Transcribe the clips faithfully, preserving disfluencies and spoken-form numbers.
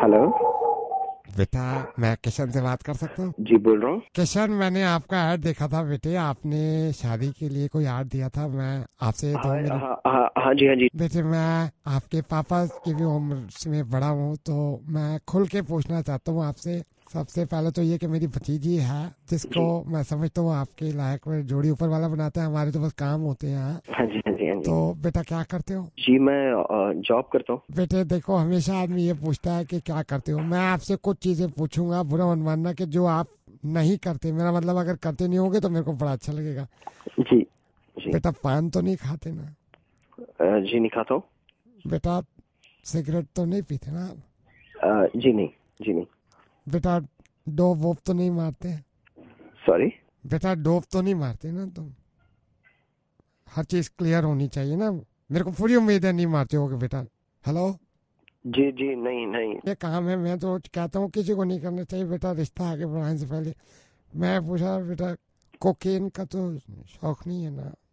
Hello बेटा, मैं किशन से बात कर सकता हूँ? जी बोल रहा हूँ। किशन, मैंने आपका ऐड देखा था बेटे, आपने शादी के लिए कोई ऐड दिया था। मैं आपसे दो हाँ मिनट हाँ हाँ हाँ जी हाँ जी। बेटे, मैं आपके पापा की भी उम्र में बड़ा हूँ, तो मैं खुल के पूछना चाहता हूँ आपसे। सबसे पहले तो ये कि मेरी भतीजी है, जिसको मैं समझता हूँ आपके लायक में जोड़ी ऊपर वाला बनाता है। हमारे तो बस काम होते हैं। हाँ जी हाँ जी हाँ जी। तो बेटा, क्या करते हो? जी मैं जॉब करता हूँ। बेटे देखो, हमेशा आदमी ये पूछता है कि क्या करते हो। मैं आपसे कुछ चीजें पूछूंगा, बुरा मत मानना, कि जो आप नहीं करते। मेरा मतलब, अगर करते नहीं होगे तो मेरे को बड़ा अच्छा लगेगा। जी जी। बेटा, पान तो नहीं खाते ना? अ, जी नहीं खाता हूँ। बेटा, सिगरेट तो नहीं पीते ना? अ, जी नहीं जी नहीं। बेटा, डोप वोप तो नहीं मारते? सॉरी। बेटा, डोप तो नहीं मारते ना तुम? हर चीज क्लियर होनी चाहिए ना। मेरे को पूरी उम्मीद है नहीं मारते होगे बेटा। हेलो। जी जी नहीं नहीं। ये काम है, मैं तो कहता हूँ किसी को नहीं करना चाहिए बेटा, रिश्ता आगे बढ़ाने से पहले। मैं पूछा बेटा, कोकेन का तो शौक नहीं है ना?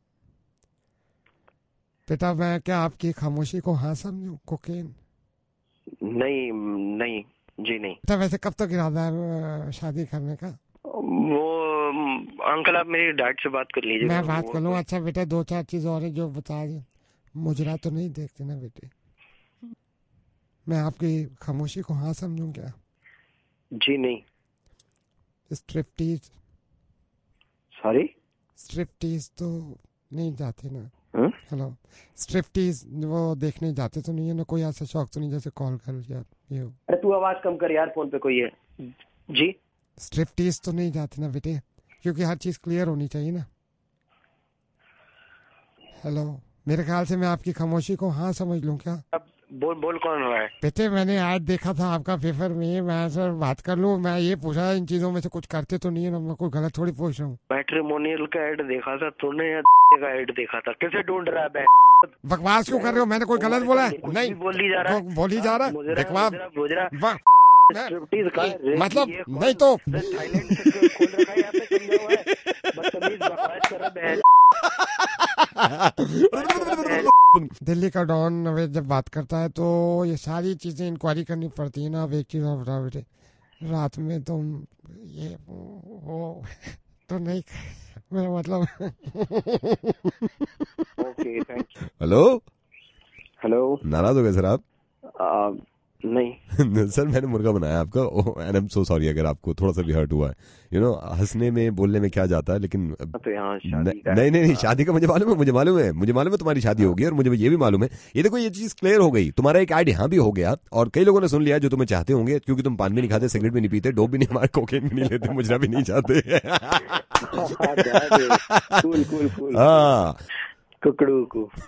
बेटा, मैं क्या आपकी खामोशी को हाँ समझूं? कोकेन? नहीं नहीं जी नहीं। बेटा, वैसे कब तक इरादा है शादी करने का? वो अंकल आप मेरी डैड से बात कर लीजिए। मैं बात कर लूँ? अच्छा बेटा, दो चार चीज और है जो बता दें। मुजरा तो नहीं देखते ना बेटे? मैं आपकी खामोशी को हाँ समझूं क्या? जी नहीं। स्ट्रिप्टीज? सॉरी। स्ट्रिप्टीज तो नहीं जाते ना? हाँ? हेलो। स्ट्रिप्टीज वो देखने जाते तो नहीं है ना? कोई ऐसा शौक तो नहीं जैसे कॉल कर लिया ये? अरे तू आवाज कम कर यार, फोन पे कोई है। जी। स्ट्रिप्टीज तो नहीं जाते ना बेटे? क्योंकि हर चीज क्लियर होनी चाहिए ना। हेलो। मेरे ख्याल से मैं आपकी खामोशी को हाँ समझ लूं क्या? अब बोल बोल कौन हो रहा है? बेटे, मैंने ऐड देखा था आपका पेपर में। मैं सर बात कर लूं? मैं ये पूछा इन चीजों में से कुछ करते तो नहीं है ना? मैं कोई गलत थोड़ी पूछ रहा हूँ। मैट्रिमोनियल का ऐड देखा था तूने या का ऐड देखा था? कैसे ढूंढ रहा है? बकवास क्यों कर रहे हो? मैंने कोई गलत बोला है? नहीं, बोली जा रहा है। बोली जा रहा है बकवास। मतलब नहीं तो थाईलैंड से खोल रखा है यहाँ पे, समझा हुआ है? बदतमीज बकवास कर रहा है। दिल्ली का डॉन जब बात करता है तो ये सारी चीजें इंक्वायरी करनी पड़ती है ना। अब एक चीज और बताओ बेटे, रात में तुम ये वो तो नहीं, मेरा मतलब। Okay thank you. Hello hello. नाराज हो गए सर आप? आ, नहीं सर मैंने मुर्गा बनाया आपका, and I am so sorry अगर आपको थोड़ा सा भी हर्ट हुआ है। यू नो हंसने में बोलने में क्या जाता है, लेकिन तो यहाँ शादी नहीं का नहीं नहीं शादी का मुझे मालूम है, मुझे मालूम है मुझे मालूम है तुम्हारी शादी होगी, और मुझे ये भी मालूम है। ये देखो, ये चीज क्लियर हो गई, तुम्हारा एक ऐड यहाँ भी हो गया, और कई लोगों ने सुन लिया जो तुम्हें चाहते होंगे, क्योंकि तुम पान भी नहीं खाते, सिगरेट भी नहीं पीते, डोप भी नहीं, हमारे कोकेन भी नहीं लेते, मुजरा भी नहीं चाहते। Cool cool cool. हाँ कुकड़ू को